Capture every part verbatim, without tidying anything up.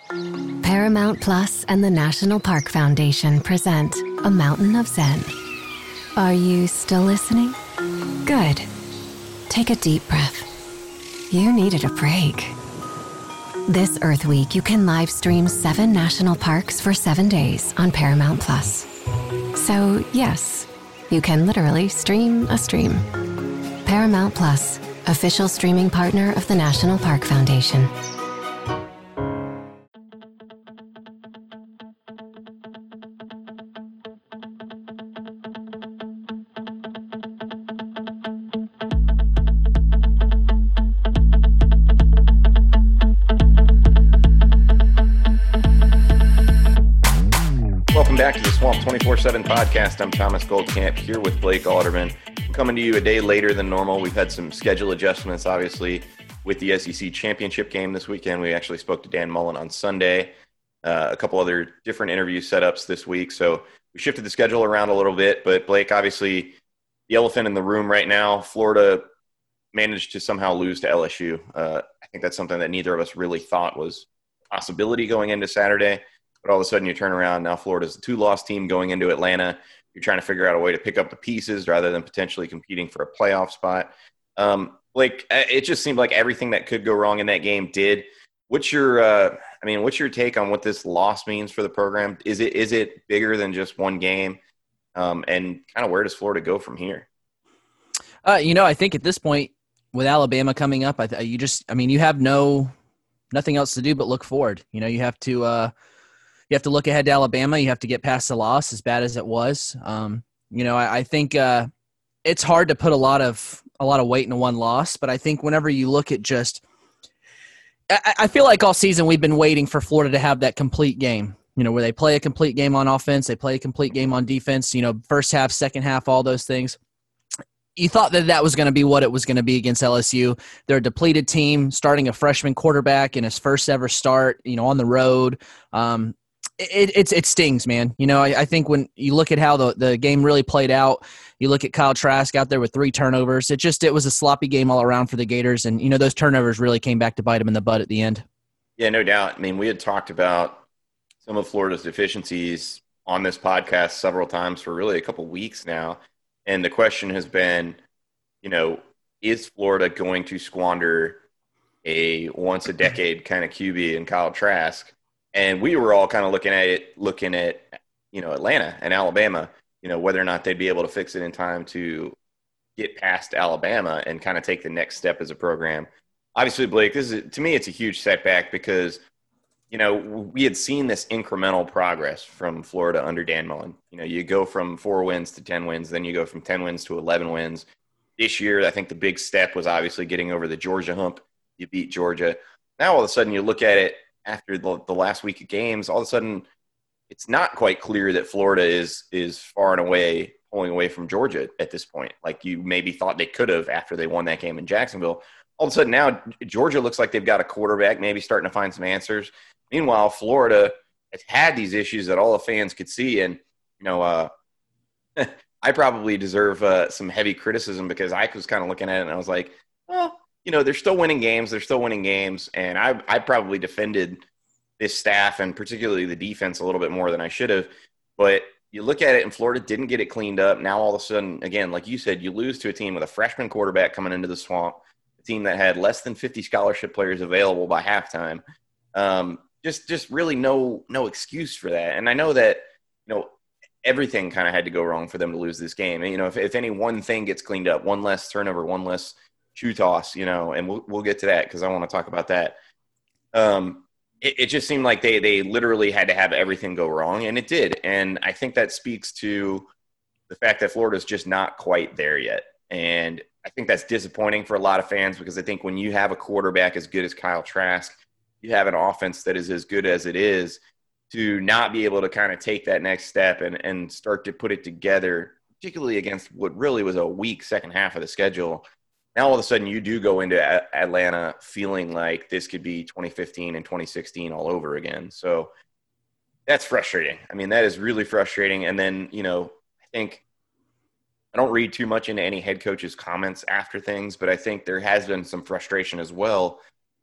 Paramount Plus and the National Park Foundation present A Mountain of Zen. Are you still listening? Good. Take a deep breath. You needed a break. This Earth Week, you can live stream seven national parks for seven days on Paramount Plus. So, yes, you can literally stream a stream. Paramount Plus, official streaming partner of the National Park Foundation. Back to the Swamp twenty-four seven podcast. I'm Thomas Goldcamp here with Blake Alderman. I'm coming to you a day later than normal. We've had some schedule adjustments, obviously, with the S E C championship game this weekend. We actually spoke to Dan Mullen on Sunday. Uh, a couple other different interview setups this week. So we shifted the schedule around a little bit. But Blake, obviously, the elephant in the room right now, Florida managed to somehow lose to L S U. Uh, I think that's something that neither of us really thought was a possibility going into Saturday. But all of a sudden you turn around, now Florida's a two-loss team going into Atlanta. You're trying to figure out a way to pick up the pieces rather than potentially competing for a playoff spot. Um, like, it just seemed like everything that could go wrong in that game did. What's your uh, I mean, what's your take on what this loss means for the program? Is it is it bigger than just one game? Um, and kind of where does Florida go from here? Uh, you know, I think at this point, with Alabama coming up, I, you just, I mean, you have no nothing else to do but look forward. You know, you have to uh, – You have to look ahead to Alabama. You have to get past the loss, as bad as it was. Um, you know, I, I think uh, it's hard to put a lot of a lot of weight in one loss, but I think whenever you look at just, I, I feel like all season we've been waiting for Florida to have that complete game. You know, where they play a complete game on offense, they play a complete game on defense. You know, first half, second half, all those things. You thought that that was going to be what it was going to be against L S U. They're a depleted team, starting a freshman quarterback in his first ever start. You know, on the road. Um, It, it, it stings, man. You know, I, I think when you look at how the, the game really played out, you look at Kyle Trask out there with three turnovers. It just it was a sloppy game all around for the Gators, and you know those turnovers really came back to bite them in the butt at the end. Yeah, no doubt. I mean, we had talked about some of Florida's deficiencies on this podcast several times for really a couple weeks now, and the question has been, you know, is Florida going to squander a once-a-decade kind of Q B in Kyle Trask? And we were all kind of looking at it, looking at, you know, Atlanta and Alabama, you know, whether or not they'd be able to fix it in time to get past Alabama and kind of take the next step as a program. Obviously, Blake, this is, to me, it's a huge setback because, you know, we had seen this incremental progress from Florida under Dan Mullen. You know, you go from four wins to ten wins, then you go from ten wins to eleven wins. This year, I think the big step was obviously getting over the Georgia hump. You beat Georgia. Now, all of a sudden, you look at it, after the, the last week of games, all of a sudden it's not quite clear that Florida is is far and away pulling away from Georgia at this point. Like you maybe thought they could have after they won that game in Jacksonville. All of a sudden now Georgia looks like they've got a quarterback, maybe starting to find some answers. Meanwhile, Florida has had these issues that all the fans could see. And, you know, uh, I probably deserve uh, some heavy criticism because I was kind of looking at it and I was like, well, you know, they're still winning games. They're still winning games. And I I probably defended this staff and particularly the defense a little bit more than I should have. But you look at it and Florida didn't get it cleaned up. Now all of a sudden, again, like you said, you lose to a team with a freshman quarterback coming into the Swamp, a team that had less than fifty scholarship players available by halftime. Um, just just really no no excuse for that. And I know that, you know, everything kind of had to go wrong for them to lose this game. And, you know, if, if any one thing gets cleaned up, one less turnover, one less shoe toss, you know, and we'll we'll get to that because I want to talk about that. Um, it, it just seemed like they they literally had to have everything go wrong, and it did. And I think that speaks to the fact that Florida's just not quite there yet. And I think that's disappointing for a lot of fans because I think when you have a quarterback as good as Kyle Trask, you have an offense that is as good as it is, to not be able to kind of take that next step and, and start to put it together, particularly against what really was a weak second half of the schedule. Now, all of a sudden, you do go into a- Atlanta feeling like this could be twenty fifteen and twenty sixteen all over again. So that's frustrating. I mean, that is really frustrating. And then, you know, I think I don't read too much into any head coach's comments after things, but I think there has been some frustration as well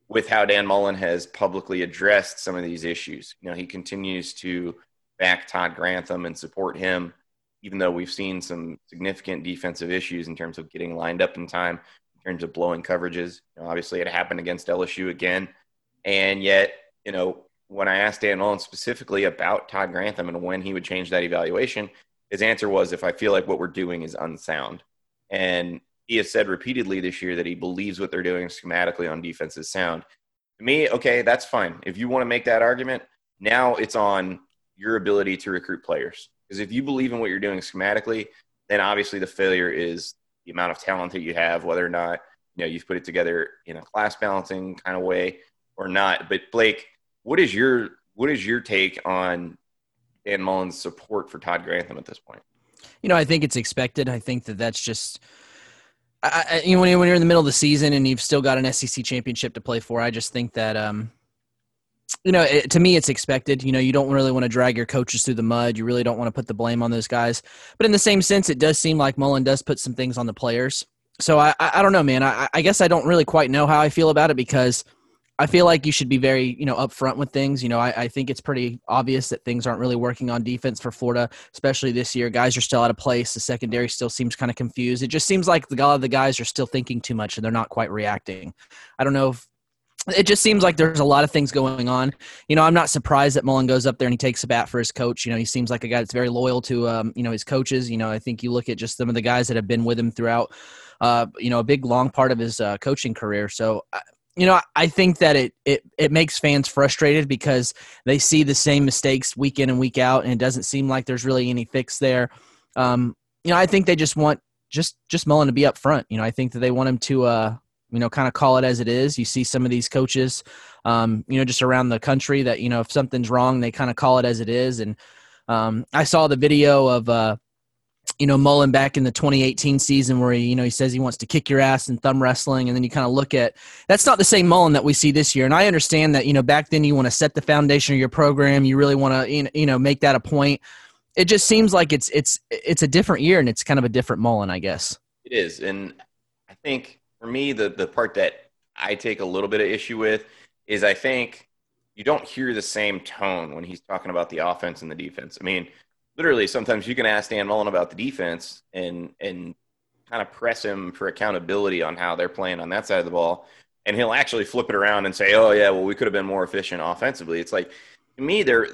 with how Dan Mullen has publicly addressed some of these issues. You know, he continues to back Todd Grantham and support him, even though we've seen some significant defensive issues in terms of getting lined up in time, in terms of blowing coverages. You know, obviously, it happened against L S U again. And yet, you know, when I asked Dan Mullen specifically about Todd Grantham and when he would change that evaluation, his answer was, if I feel like what we're doing is unsound. And he has said repeatedly this year that he believes what they're doing schematically on defense is sound. To me, okay, that's fine. If you want to make that argument, now it's on your ability to recruit players. Because if you believe in what you're doing schematically, then obviously the failure is the amount of talent that you have, whether or not, you know, you've put it together in a class balancing kind of way or not. But Blake, what is your what is your take on Dan Mullen's support for Todd Grantham at this point? You know, I think it's expected. I think that that's just I, I, you know, when you're in the middle of the season and you've still got an S E C championship to play for, I just think that, um, you know, it, to me, it's expected. You know, you don't really want to drag your coaches through the mud. You really don't want to put the blame on those guys. But in the same sense, it does seem like Mullen does put some things on the players. So I, I, I don't know, man. I, I guess I don't really quite know how I feel about it, because I feel like you should be very, you know, upfront with things. You know, I, I think it's pretty obvious that things aren't really working on defense for Florida, especially this year. Guys are still out of place. The secondary still seems kind of confused. It just seems like the, a lot of the guys are still thinking too much and they're not quite reacting. I don't know if it just seems like there's a lot of things going on. You know, I'm not surprised that Mullen goes up there and he takes a bat for his coach. You know, he seems like a guy that's very loyal to, um, you know, his coaches. You know, I think you look at just some of the guys that have been with him throughout, uh, you know, a big long part of his uh, coaching career. So, I, You know, I think that it, it it makes fans frustrated because they see the same mistakes week in and week out, and it doesn't seem like there's really any fix there. Um, you know, I think they just want just just Mullen to be up front. You know, I think that they want him to, uh, you know, kind of call it as it is. You see some of these coaches, um, you know, just around the country that, you know, if something's wrong, they kind of call it as it is. And um, I saw the video of uh, – you know, Mullen back in the twenty eighteen season where, he, you know, he says he wants to kick your ass in thumb wrestling. And then you kind of look at, that's not the same Mullen that we see this year. And I understand that, you know, back then you want to set the foundation of your program. You really want to, you know, make that a point. It just seems like it's, it's, it's a different year and it's kind of a different Mullen, I guess. It is. And I think for me, the, the part that I take a little bit of issue with is I think you don't hear the same tone when he's talking about the offense and the defense. I mean, literally, sometimes you can ask Dan Mullen about the defense and and kind of press him for accountability on how they're playing on that side of the ball, and he'll actually flip it around and say, "Oh yeah, well we could have been more efficient offensively." It's like, to me, there,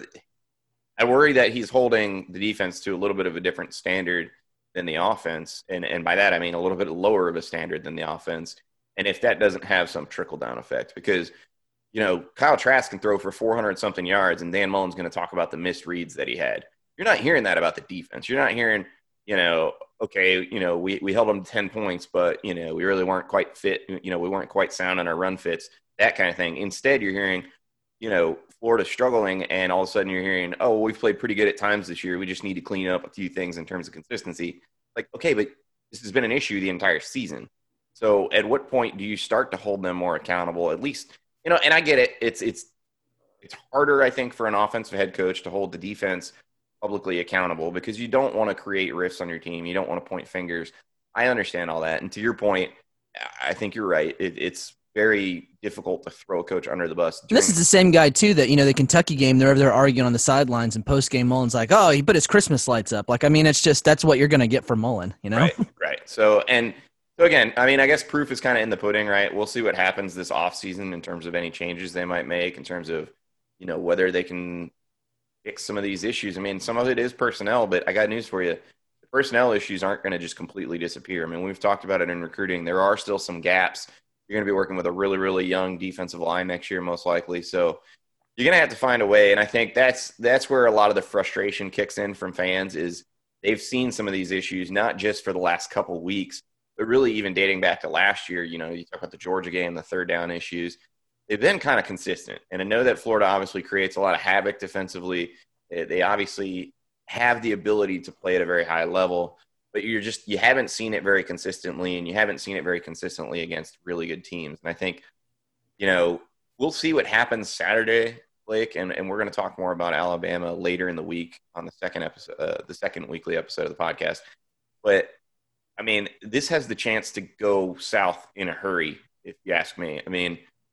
I worry that he's holding the defense to a little bit of a different standard than the offense, and and by that I mean a little bit lower of a standard than the offense. And if that doesn't have some trickle down effect, because you know Kyle Trask can throw for four hundred something yards, and Dan Mullen's going to talk about the missed reads that he had. You're not hearing that about the defense. You're not hearing, you know, okay, you know, we, we held them to ten points, but, you know, we really weren't quite fit. You know, we weren't quite sound on our run fits, that kind of thing. Instead, you're hearing, you know, Florida struggling, and all of a sudden you're hearing, oh, well, we've played pretty good at times this year. We just need to clean up a few things in terms of consistency. Like, okay, but this has been an issue the entire season. So at what point do you start to hold them more accountable? At least, you know, and I get it. It's, it's, it's harder, I think, for an offensive head coach to hold the defense publicly accountable because you don't want to create rifts on your team. You don't want to point fingers. I understand all that. And to your point, I think you're right. It, it's very difficult to throw a coach under the bus. This is the same guy too that, you know, the Kentucky game, they're they're arguing on the sidelines, and post game Mullen's like, oh, he put his Christmas lights up. Like, I mean, it's just, that's what you're going to get from Mullen, you know? Right, right. So, and so again, I mean, I guess proof is kind of in the pudding, right? We'll see what happens this offseason in terms of any changes they might make, in terms of, you know, whether they can fix some of these issues. I mean, some of it is personnel, but I got news for you. The personnel issues aren't going to just completely disappear. I mean, we've talked about it in recruiting. There are still some gaps. You're going to be working with a really, really young defensive line next year, most likely. So you're going to have to find a way. And I think that's that's where a lot of the frustration kicks in from fans, is they've seen some of these issues, not just for the last couple of weeks, but really even dating back to last year. You know, you talk about the Georgia game, the third down issues. They've been kind of consistent. And I know that Florida obviously creates a lot of havoc defensively. They obviously have the ability to play at a very high level, but you're just, you haven't seen it very consistently, and you haven't seen it very consistently against really good teams. And I think, you know, we'll see what happens Saturday, Blake, and, and we're going to talk more about Alabama later in the week on the second episode, uh, the second weekly episode of the podcast. But I mean, this has the chance to go south in a hurry, if you ask me. I mean,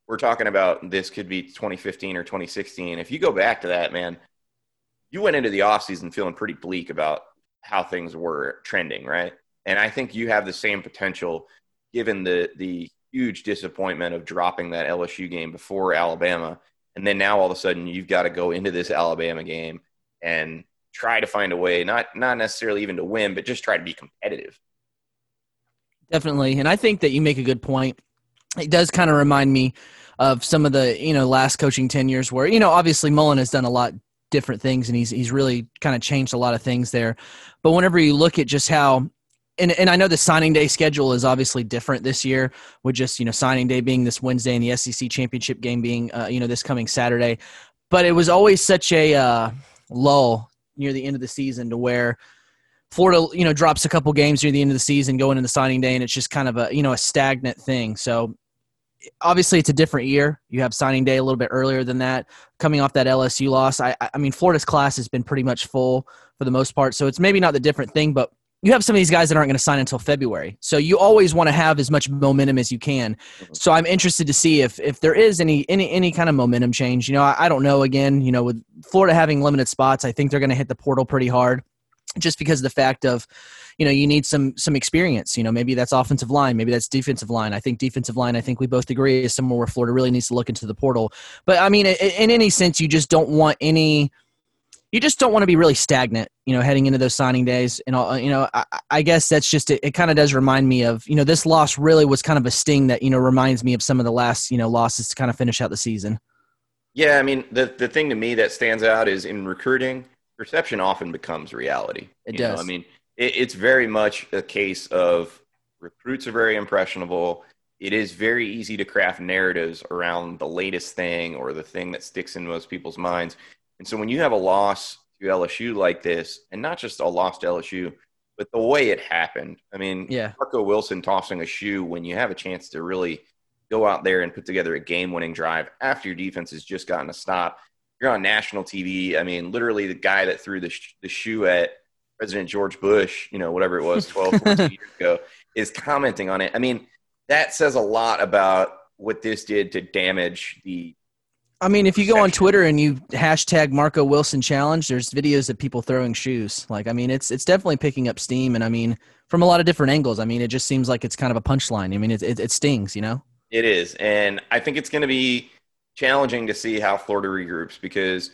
we're talking about this could be twenty fifteen or twenty sixteen. If you go back to that, man, you went into the offseason feeling pretty bleak about how things were trending, right? And I think you have the same potential given the the huge disappointment of dropping that L S U game before Alabama. And then now all of a sudden you've got to go into this Alabama game and try to find a way, not not necessarily even to win, but just try to be competitive. Definitely. And I think that you make a good point. It does kind of remind me of some of the, you know, last coaching tenures where, you know, obviously Mullen has done a lot different things and he's he's really kind of changed a lot of things there. But whenever you look at just how and and I know the signing day schedule is obviously different this year with just, you know, signing day being this Wednesday and the S E C championship game being, uh, you know, this coming Saturday. But it was always such a uh, lull near the end of the season to where Florida, you know, drops a couple games near the end of the season going into the signing day, and it's just kind of a, you know, a stagnant thing. So obviously it's a different year. You have signing day a little bit earlier than that. Coming off that L S U loss, I, I mean, Florida's class has been pretty much full for the most part. So it's maybe not the different thing, but you have some of these guys that aren't going to sign until February. So you always want to have as much momentum as you can. So I'm interested to see if if there is any any any kind of momentum change. You know, I, I don't know. Again, you know, with Florida having limited spots, I think they're going to hit the portal pretty hard just because of the fact of, you know, you need some some experience. You know, maybe that's offensive line, maybe that's defensive line. I think defensive line, I think we both agree, is somewhere where Florida really needs to look into the portal. But, I mean, in, in any sense, you just don't want any – you just don't want to be really stagnant, you know, heading into those signing days. And, all, you know, I, I guess that's just it, – it kind of does remind me of, you know, this loss really was kind of a sting that, you know, reminds me of some of the last, you know, losses to kind of finish out the season. Yeah, I mean, the, the thing to me that stands out is in recruiting, perception often becomes reality. It you does. know? I mean, it, it's very much a case of recruits are very impressionable. It is very easy to craft narratives around the latest thing or the thing that sticks in most people's minds. And so when you have a loss to L S U like this, and not just a loss to L S U, but the way it happened, I mean, yeah. Marco Wilson tossing a shoe when you have a chance to really go out there and put together a game-winning drive after your defense has just gotten a stop. You're on national T V. I mean, literally the guy that threw the, sh- the shoe at President George Bush, you know, whatever it was, twelve, fourteen years ago, is commenting on it. I mean, that says a lot about what this did to damage the I mean, if you perception. go on Twitter and you hashtag Marco Wilson challenge, there's videos of people throwing shoes. Like, I mean, it's it's definitely picking up steam. And, I mean, from a lot of different angles. I mean, it just seems like it's kind of a punchline. I mean, it, it, it stings, you know? It is. And I think it's going to be challenging to see how Florida regroups because,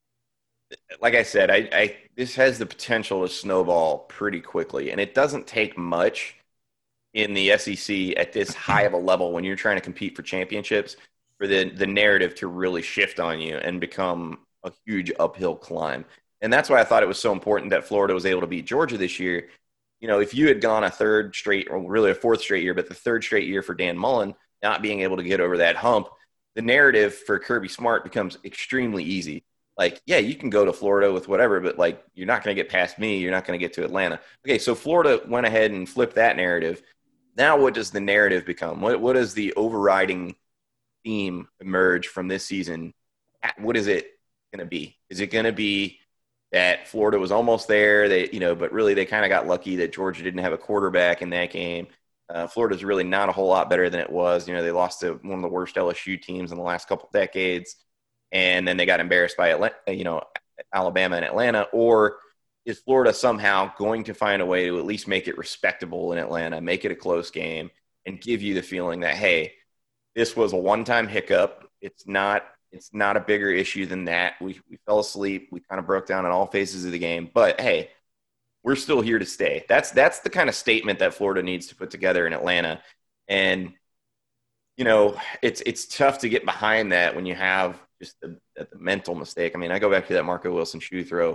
like I said, I, I this has the potential to snowball pretty quickly. And it doesn't take much in the S E C at this high of a level when you're trying to compete for championships for the, the narrative to really shift on you and become a huge uphill climb. And that's why I thought it was so important that Florida was able to beat Georgia this year. You know, if you had gone a third straight, or really a fourth straight year, but the third straight year for Dan Mullen, not being able to get over that hump, the narrative for Kirby Smart becomes extremely easy. Like, yeah, you can go to Florida with whatever, but, like, you're not going to get past me. You're not going to get to Atlanta. Okay, so Florida went ahead and flipped that narrative. Now what does the narrative become? What What is the overriding theme emerge from this season? What is it going to be? Is it going to be that Florida was almost there, they, you know, but really they kind of got lucky that Georgia didn't have a quarterback in that game? Uh, Florida's really not a whole lot better than it was. You know, they lost to one of the worst L S U teams in the last couple of decades, and then they got embarrassed by Atlanta, you know, Alabama and Atlanta. Or is Florida somehow going to find a way to at least make it respectable in Atlanta, make it a close game, and give you the feeling that, hey, this was a one-time hiccup. It's not it's not a bigger issue than that. We we fell asleep. We kind of broke down in all phases of the game. But, hey, we're still here to stay. That's that's the kind of statement that Florida needs to put together in Atlanta. And, you know, it's it's tough to get behind that when you have just the, the mental mistake. I mean, I go back to that Marco Wilson shoe throw.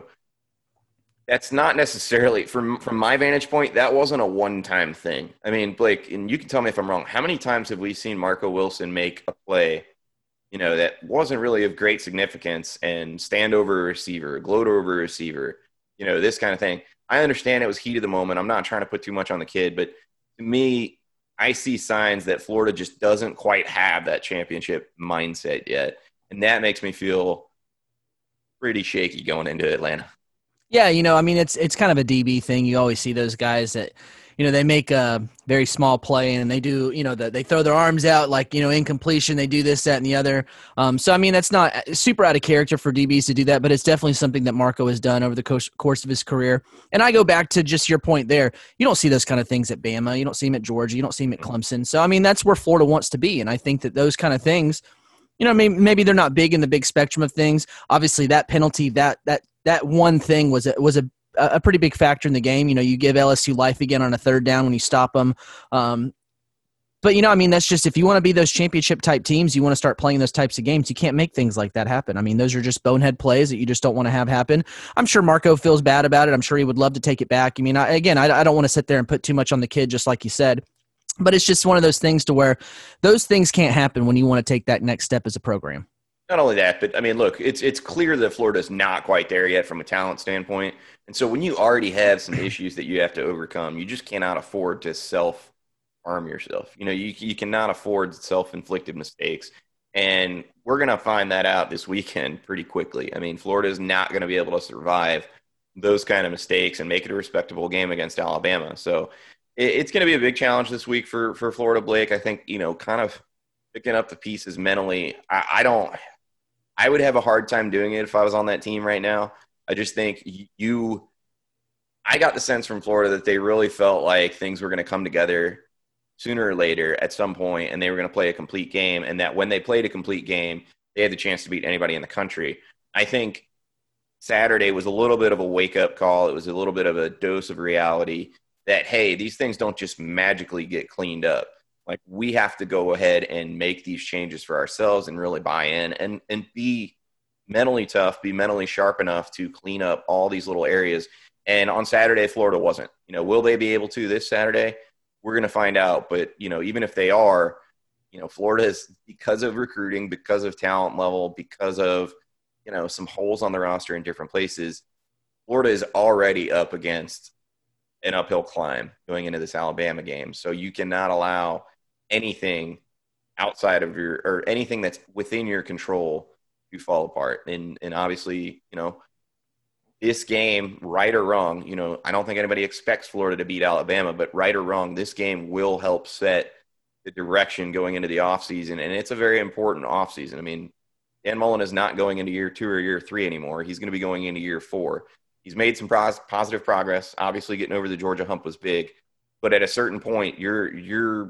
That's not necessarily, from from my vantage point, that wasn't a one-time thing. I mean, Blake, and you can tell me if I'm wrong, how many times have we seen Marco Wilson make a play, you know, that wasn't really of great significance and stand over a receiver, gloat over a receiver, you know, this kind of thing? I understand it was heat of the moment. I'm not trying to put too much on the kid, but to me, I see signs that Florida just doesn't quite have that championship mindset yet. And that makes me feel pretty shaky going into Atlanta. Yeah, you know, I mean, it's it's kind of a D B thing. You always see those guys that, you know, they make a very small play and they do, you know, that they throw their arms out like, you know, incompletion, they do this, that, and the other. Um, so, I mean, that's not super out of character for D Bs to do that, but it's definitely something that Marco has done over the course, course of his career. And I go back to just your point there. You don't see those kind of things at Bama. You don't see them at Georgia. You don't see them at Clemson. So, I mean, that's where Florida wants to be. And I think that those kind of things, you know, maybe, maybe they're not big in the big spectrum of things. Obviously, that penalty, that that that one thing was a, was a a pretty big factor in the game. You know, you give L S U life again on a third down when you stop them. Um, but, you know, I mean, that's just if you want to be those championship type teams, you want to start playing those types of games. You can't make things like that happen. I mean, those are just bonehead plays that you just don't want to have happen. I'm sure Marco feels bad about it. I'm sure he would love to take it back. I mean, I, again, I, I don't want to sit there and put too much on the kid, just like you said. But it's just one of those things to where those things can't happen when you want to take that next step as a program. Not only that, but I mean, look, it's it's clear that Florida's not quite there yet from a talent standpoint. And so when you already have some issues that you have to overcome, you just cannot afford to self-harm yourself. You know, you you cannot afford self-inflicted mistakes. And we're going to find that out this weekend pretty quickly. I mean, Florida is not going to be able to survive those kind of mistakes and make it a respectable game against Alabama. So it, it's going to be a big challenge this week for, for Florida, Blake. I think, you know, kind of picking up the pieces mentally. I, I don't – I would have a hard time doing it if I was on that team right now. I just think you – I got the sense from Florida that they really felt like things were going to come together sooner or later at some point, and they were going to play a complete game, and that when they played a complete game, they had the chance to beat anybody in the country. I think Saturday was a little bit of a wake-up call. It was a little bit of a dose of reality that, hey, these things don't just magically get cleaned up. Like, we have to go ahead and make these changes for ourselves and really buy in and, and be mentally tough, be mentally sharp enough to clean up all these little areas. And on Saturday, Florida wasn't. You know, will they be able to this Saturday? We're going to find out. But, you know, even if they are, you know, Florida is, because of recruiting, because of talent level, because of, you know, some holes on the roster in different places, Florida is already up against an uphill climb going into this Alabama game. So you cannot allow anything outside of your, or anything that's within your control to fall apart. And and obviously, you know, this game, right or wrong, you know, I don't think anybody expects Florida to beat Alabama, but right or wrong, this game will help set the direction going into the offseason. And it's a very important offseason. I mean, Dan Mullen is not going into year two or year three anymore. He's going to be going into year four. He's made some pros- positive progress. Obviously, getting over the Georgia hump was big. But at a certain point, your your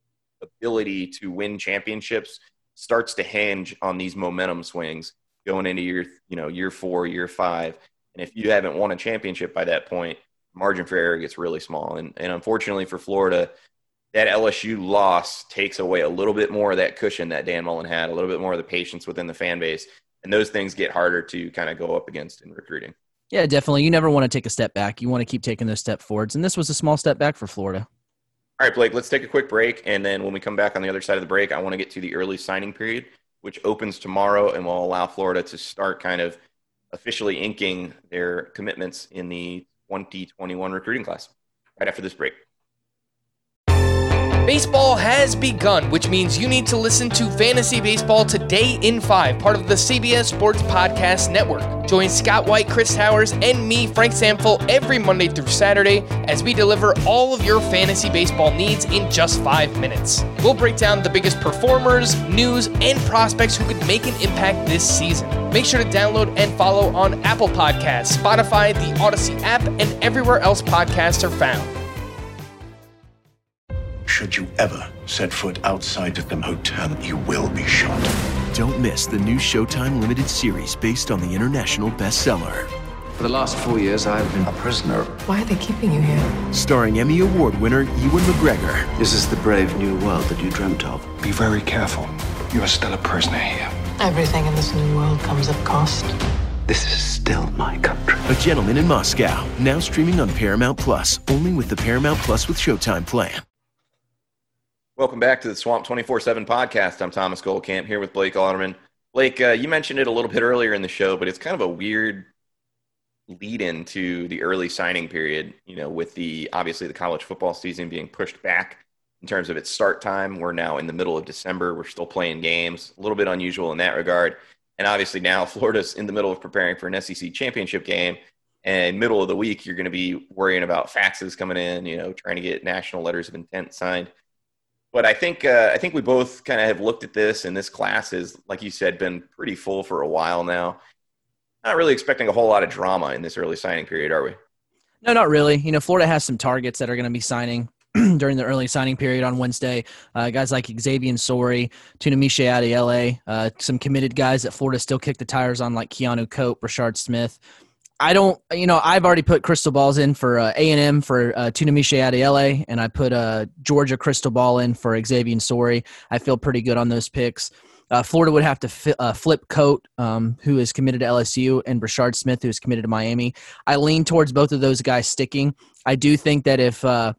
ability to win championships starts to hinge on these momentum swings going into year, you know, year four, year five. And if you haven't won a championship by that point, margin for error gets really small. And, and unfortunately for Florida, that L S U loss takes away a little bit more of that cushion that Dan Mullen had, a little bit more of the patience within the fan base. And those things get harder to kind of go up against in recruiting. Yeah, definitely. You never want to take a step back. You want to keep taking those steps forwards. And this was a small step back for Florida. All right, Blake, let's take a quick break. And then when we come back on the other side of the break, I want to get to the early signing period, which opens tomorrow and will allow Florida to start kind of officially inking their commitments in the twenty twenty-one recruiting class right after this break. Baseball has begun, which means you need to listen to Fantasy Baseball Today in five, part of the C B S Sports Podcast Network. Join Scott White, Chris Towers, and me, Frank Samfel, every Monday through Saturday as we deliver all of your fantasy baseball needs in just five minutes. We'll break down the biggest performers, news, and prospects who could make an impact this season. Make sure to download and follow on Apple Podcasts, Spotify, the Odyssey app, and everywhere else podcasts are found. Should you ever set foot outside of the hotel, you will be shot. Don't miss the new Showtime limited series based on the international bestseller. For the last four years, I've been a prisoner. Why are they keeping you here? Starring Emmy Award winner Ewan McGregor. This is the brave new world that you dreamt of. Be very careful. You are still a prisoner here. Everything in this new world comes at cost. This is still my country. A Gentleman in Moscow, now streaming on Paramount Plus, only with the Paramount Plus with Showtime plan. Welcome back to the Swamp twenty-four seven podcast. I'm Thomas Goldkamp here with Blake Alderman. Blake, uh, you mentioned it a little bit earlier in the show, but it's kind of a weird lead into the early signing period, you know, with the, obviously the college football season being pushed back in terms of its start time. We're now in the middle of December. We're still playing games, a little bit unusual in that regard. And obviously now Florida's in the middle of preparing for an S E C championship game. And middle of the week, you're going to be worrying about faxes coming in, you know, trying to get national letters of intent signed. But I think uh, I think we both kind of have looked at this, and this class is, like you said, been pretty full for a while now. Not really expecting a whole lot of drama in this early signing period, are we? No, not really. You know, Florida has some targets that are going to be signing during the early signing period on Wednesday. Uh, guys like Xavier Sori, Tunamiche Adiele, uh, some committed guys that Florida still kick the tires on, like Keanu Cope, Rashard Smith. I don't, you know, I've already put crystal balls in for uh, A and M for uh, Tunamiche Adiele, and I put uh, Georgia crystal ball in for Xavier Sori. I feel pretty good on those picks. Uh, Florida would have to fi- uh, flip Cote, um, who is committed to L S U, and Rashard Smith, who is committed to Miami. I lean towards both of those guys sticking. I do think that if uh,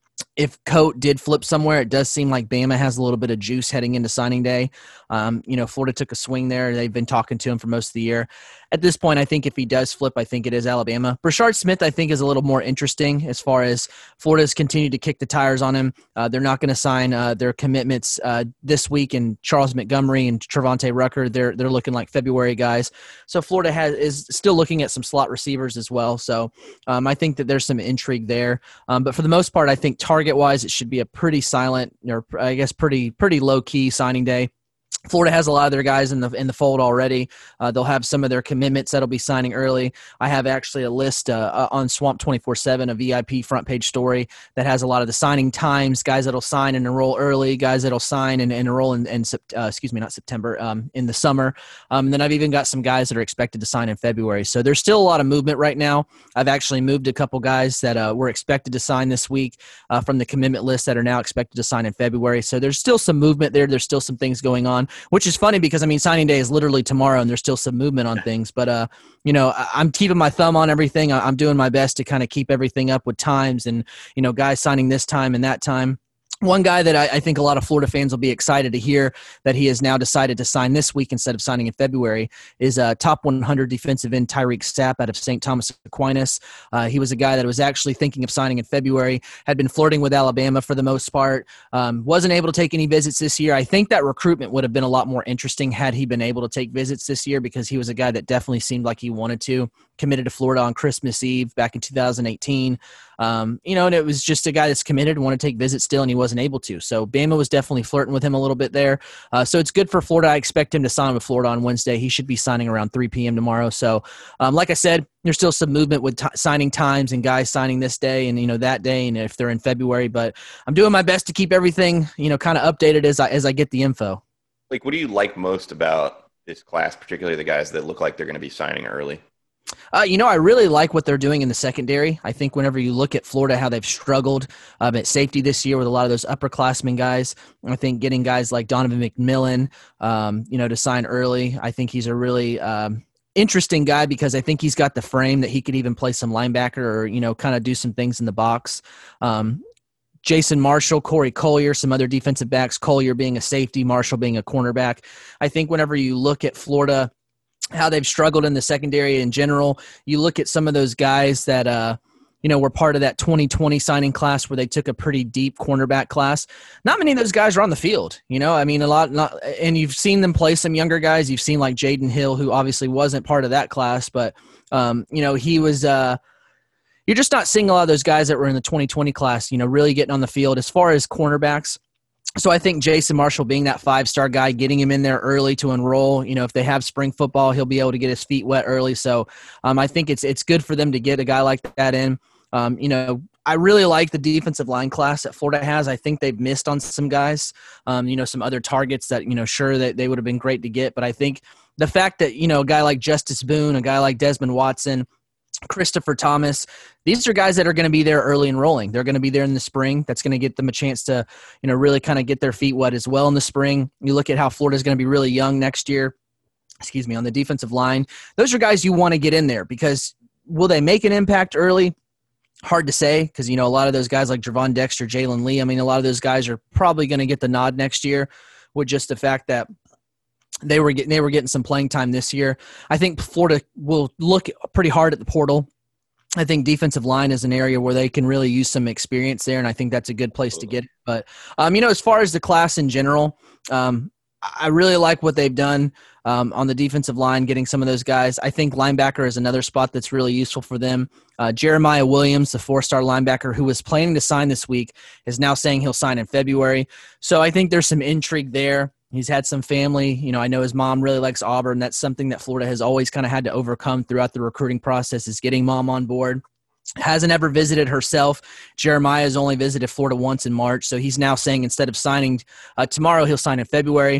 if Cote did flip somewhere, it does seem like Bama has a little bit of juice heading into signing day. Um, you know, Florida took a swing there. They've been talking to him for most of the year. At this point, I think if he does flip, I think it is Alabama. Rashard Smith, I think, is a little more interesting as far as Florida's continued to kick the tires on him. Uh, they're not going to sign uh, their commitments uh, this week, and Charles Montgomery and Trevante Rucker, they're they're looking like February guys. So Florida has is still looking at some slot receivers as well. So um, I think that there's some intrigue there. Um, but for the most part, I think target-wise, it should be a pretty silent, or I guess pretty pretty low-key signing day. Florida has a lot of their guys in the in the fold already. Uh, they'll have some of their commitments that'll be signing early. I have actually a list uh, on Swamp twenty-four seven, a V I P front page story that has a lot of the signing times, guys that'll sign and enroll early, guys that'll sign and, and enroll in, in uh, excuse me, not September, um, in the summer. Um, and then I've even got some guys that are expected to sign in February. So there's still a lot of movement right now. I've actually moved a couple guys that uh, were expected to sign this week uh, from the commitment list that are now expected to sign in February. So there's still some movement there. There's still some things going on, which is funny because, I mean, signing day is literally tomorrow and there's still some movement on things. But, uh, you know, I, I'm keeping my thumb on everything. I, I'm doing my best to kind of keep everything up with times and, you know, guys signing this time and that time. One guy that I, I think a lot of Florida fans will be excited to hear that he has now decided to sign this week instead of signing in February is uh, top one hundred defensive end Tyreek Sapp out of Saint Thomas Aquinas. Uh, he was a guy that was actually thinking of signing in February, had been flirting with Alabama for the most part, um, wasn't able to take any visits this year. I think that recruitment would have been a lot more interesting had he been able to take visits this year because he was a guy that definitely seemed like he wanted to. Committed to Florida on Christmas Eve back in two thousand eighteen. Um, you know, and it was just a guy that's committed and wanted to take visits still, and he wasn't able to. So Bama was definitely flirting with him a little bit there. Uh, so it's good for Florida. I expect him to sign with Florida on Wednesday. He should be signing around three p.m. tomorrow. So um, like I said, there's still some movement with t- signing times and guys signing this day and, you know, that day, and if they're in February. But I'm doing my best to keep everything, you know, kind of updated as I, as I get the info. Like, what do you like most about this class, particularly the guys that look like they're going to be signing early? Uh, you know, I really like what they're doing in the secondary. I think whenever you look at Florida, how they've struggled um, at safety this year with a lot of those upperclassmen guys, I think getting guys like Donovan McMillan, um, you know, to sign early, I think he's a really um, interesting guy because I think he's got the frame that he could even play some linebacker or, you know, kind of do some things in the box. Um, Jason Marshall, Corey Collier, some other defensive backs, Collier being a safety, Marshall being a cornerback. I think whenever you look at Florida, how they've struggled in the secondary in general, you look at some of those guys that, uh, you know, were part of that twenty twenty signing class where they took a pretty deep cornerback class. Not many of those guys are on the field, you know, I mean, a lot, not, and you've seen them play some younger guys. You've seen like Jaden Hill, who obviously wasn't part of that class, but, um, you know, he was, uh, you're just not seeing a lot of those guys that were in the twenty twenty class, you know, really getting on the field as far as cornerbacks. So I think Jason Marshall being that five-star guy, getting him in there early to enroll, you know, if they have spring football, he'll be able to get his feet wet early. So um, I think it's it's good for them to get a guy like that in. Um, you know, I really like the defensive line class that Florida has. I think they've missed on some guys, um, you know, some other targets that, you know, sure that they would have been great to get. But I think the fact that, you know, a guy like Justice Boone, a guy like Desmond Watson, Christopher Thomas, these are guys that are going to be there early enrolling. They're going to be there in the spring. That's going to get them a chance to, you know, really kind of get their feet wet as well in the spring. You look at how Florida's going to be really young next year, excuse me, on the defensive line. Those are guys you want to get in there because will they make an impact early? Hard to say because, you know, a lot of those guys like Javon Dexter, Jalen Lee, I mean, a lot of those guys are probably going to get the nod next year with just the fact that They were getting they were getting some playing time this year. I think Florida will look pretty hard at the portal. I think defensive line is an area where they can really use some experience there, and I think that's a good place to get it. But, um, you know, as far as the class in general, um, I really like what they've done um, on the defensive line, getting some of those guys. I think linebacker is another spot that's really useful for them. Uh, Jeremiah Williams, the four-star linebacker who was planning to sign this week, is now saying he'll sign in February. So I think there's some intrigue there. He's had some family. You know, I know his mom really likes Auburn. That's something that Florida has always kind of had to overcome throughout the recruiting process, is getting mom on board. Hasn't ever visited herself. Jeremiah has only visited Florida once in March, so he's now saying instead of signing uh, tomorrow, he'll sign in February.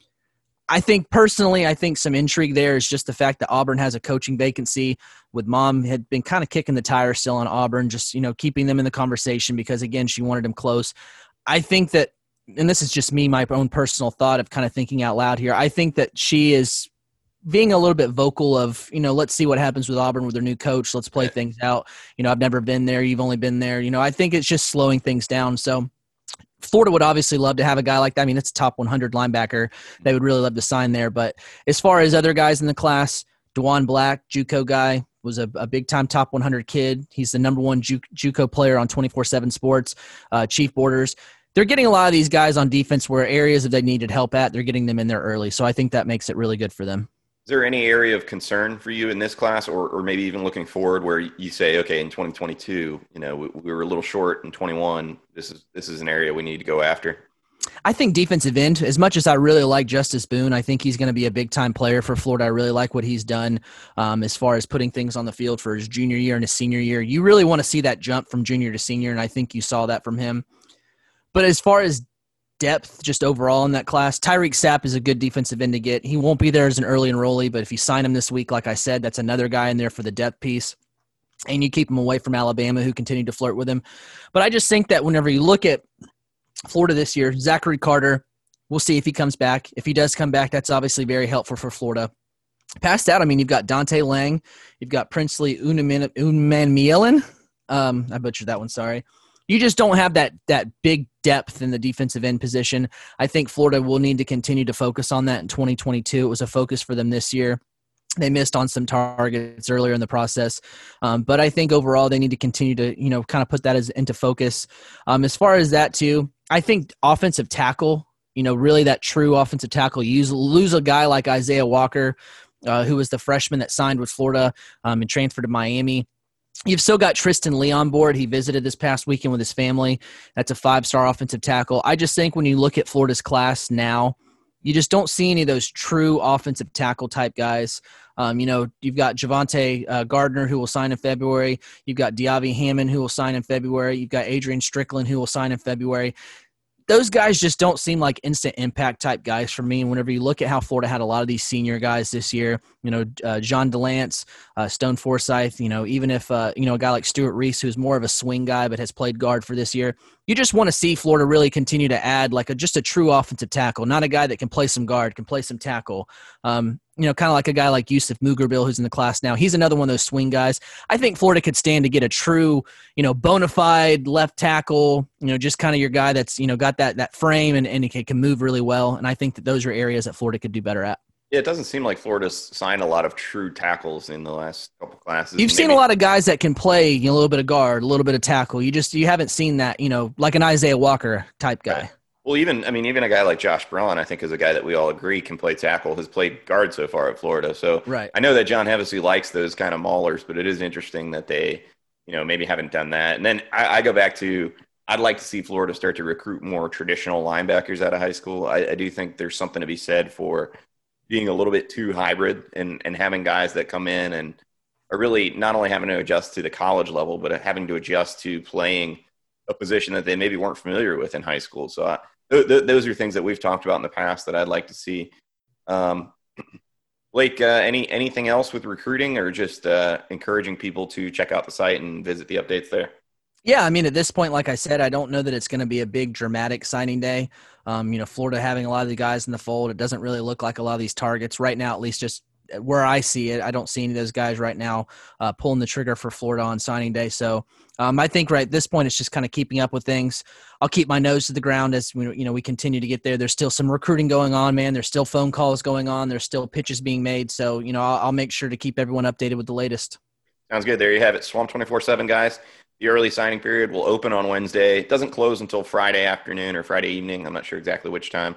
I think personally, I think some intrigue there is just the fact that Auburn has a coaching vacancy, with mom had been kind of kicking the tires still on Auburn, just, you know, keeping them in the conversation because, again, she wanted him close. I think that, and this is just me, my own personal thought of kind of thinking out loud here, I think that she is being a little bit vocal of, you know, let's see what happens with Auburn with their new coach. Let's play things out. You know, I've never been there. You've only been there. You know, I think it's just slowing things down. So Florida would obviously love to have a guy like that. I mean, it's a top one hundred linebacker. They would really love to sign there. But as far as other guys in the class, DeJuan Black, JUCO guy, was a, a big-time top one hundred kid. He's the number one Ju- JUCO player on twenty-four seven Sports, uh, Chief Borders. They're getting a lot of these guys on defense where areas that they needed help at, they're getting them in there early. So I think that makes it really good for them. Is there any area of concern for you in this class, or, or maybe even looking forward, where you say, okay, in twenty twenty-two, you know, we, we were a little short in twenty-one. This is this is an area we need to go after? I think defensive end, as much as I really like Justice Boone, I think he's going to be a big-time player for Florida. I really like what he's done um, as far as putting things on the field for his junior year and his senior year. You really want to see that jump from junior to senior, and I think you saw that from him. But as far as depth just overall in that class, Tyreek Sapp is a good defensive end to get. He won't be there as an early enrollee, but if you sign him this week, like I said, that's another guy in there for the depth piece. And you keep him away from Alabama, who continued to flirt with him. But I just think that whenever you look at Florida this year, Zachary Carter, we'll see if he comes back. If he does come back, that's obviously very helpful for Florida. Past that, I mean, you've got Dante Lang. You've got Princely Umanmielen. Um, I butchered that one, sorry. You just don't have that that big depth in the defensive end position. I think Florida will need to continue to focus on that in twenty twenty-two. It was a focus for them this year. They missed on some targets earlier in the process. Um, but I think overall they need to continue to, you know, kind of put that as into focus. Um, as far as that too, I think offensive tackle, you know, really that true offensive tackle, you use, lose a guy like Isaiah Walker, uh, who was the freshman that signed with Florida um, and transferred to Miami. You've still got Tristan Lee on board. He visited this past weekend with his family. That's a five-star offensive tackle. I just think when you look at Florida's class now, you just don't see any of those true offensive tackle type guys. Um, you know, you've got Javante uh, Gardner, who will sign in February. You've got Diaby Hammond, who will sign in February. You've got Adrian Strickland, who will sign in February. Those guys just don't seem like instant impact type guys for me. And whenever you look at how Florida had a lot of these senior guys this year, you know, uh, John DeLance, uh, Stone Forsythe, you know, even if, uh, you know, a guy like Stuart Reese, who's more of a swing guy but has played guard for this year, you just want to see Florida really continue to add like a, just a true offensive tackle, not a guy that can play some guard, can play some tackle. Um, you know, kind of like a guy like Yusuf Mugerbil, who's in the class now. He's another one of those swing guys. I think Florida could stand to get a true, you know, bona fide left tackle, you know, just kind of your guy that's, you know, got that that frame and, and he can move really well. And I think that those are areas that Florida could do better at. Yeah, it doesn't seem like Florida's signed a lot of true tackles in the last couple classes. You've Maybe. seen a lot of guys that can play, you know, a little bit of guard, a little bit of tackle. You just you haven't seen that, you know, like an Isaiah Walker type guy. Right. Well, even I mean, even a guy like Josh Braun, I think, is a guy that we all agree can play tackle. Has played guard so far at Florida. So right. I know that John Hevesy likes those kind of maulers, but it is interesting that they, you know, maybe haven't done that. And then I, I go back to I'd like to see Florida start to recruit more traditional linebackers out of high school. I, I do think there's something to be said for being a little bit too hybrid and, and having guys that come in and are really not only having to adjust to the college level, but having to adjust to playing a position that they maybe weren't familiar with in high school. So I, th- th- those are things that we've talked about in the past that I'd like to see. Um, Blake, uh, any anything else with recruiting or just uh, encouraging people to check out the site and visit the updates there? Yeah, I mean, at this point, like I said, I don't know that it's going to be a big dramatic signing day. Um, you know, Florida having a lot of the guys in the fold, it doesn't really look like a lot of these targets right now, at least just where I see it. I don't see any of those guys right now uh, pulling the trigger for Florida on signing day. So um, I think right at this point, it's just kind of keeping up with things. I'll keep my nose to the ground as we, you know, we continue to get there. There's still some recruiting going on, man. There's still phone calls going on. There's still pitches being made. So, you know, I'll, I'll make sure to keep everyone updated with the latest. Sounds good. There you have it. Swamp twenty-four seven, guys. The early signing period will open on Wednesday. It doesn't close until Friday afternoon or Friday evening. I'm not sure exactly which time.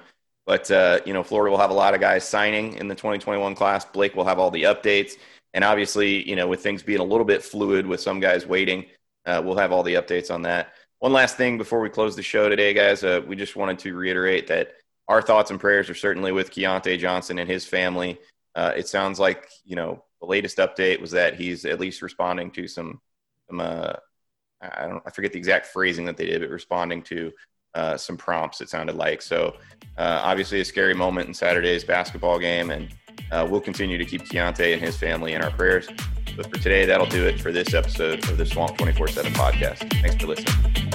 But, uh, you know, Florida will have a lot of guys signing in the twenty twenty-one class. Blake will have all the updates. And obviously, you know, with things being a little bit fluid with some guys waiting, uh, we'll have all the updates on that. One last thing before we close the show today, guys, uh, we just wanted to reiterate that our thoughts and prayers are certainly with Keontae Johnson and his family. Uh, it sounds like, you know, the latest update was that he's at least responding to some, some uh, I don't, I forget the exact phrasing that they did, but responding to uh, some prompts, it sounded like. So uh, obviously a scary moment in Saturday's basketball game, and uh, we'll continue to keep Keontae and his family in our prayers. But for today, that'll do it for this episode of the Swamp twenty-four seven podcast. Thanks for listening.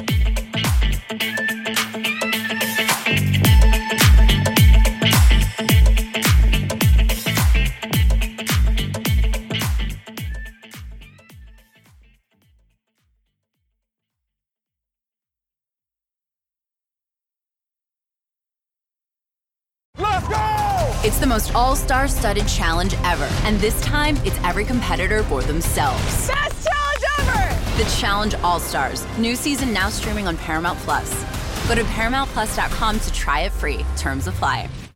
It's the most all-star studded challenge ever. And this time, it's every competitor for themselves. Best challenge ever! The Challenge All-Stars. New season now streaming on Paramount Plus. Go to Paramount Plus dot com to try it free. Terms apply.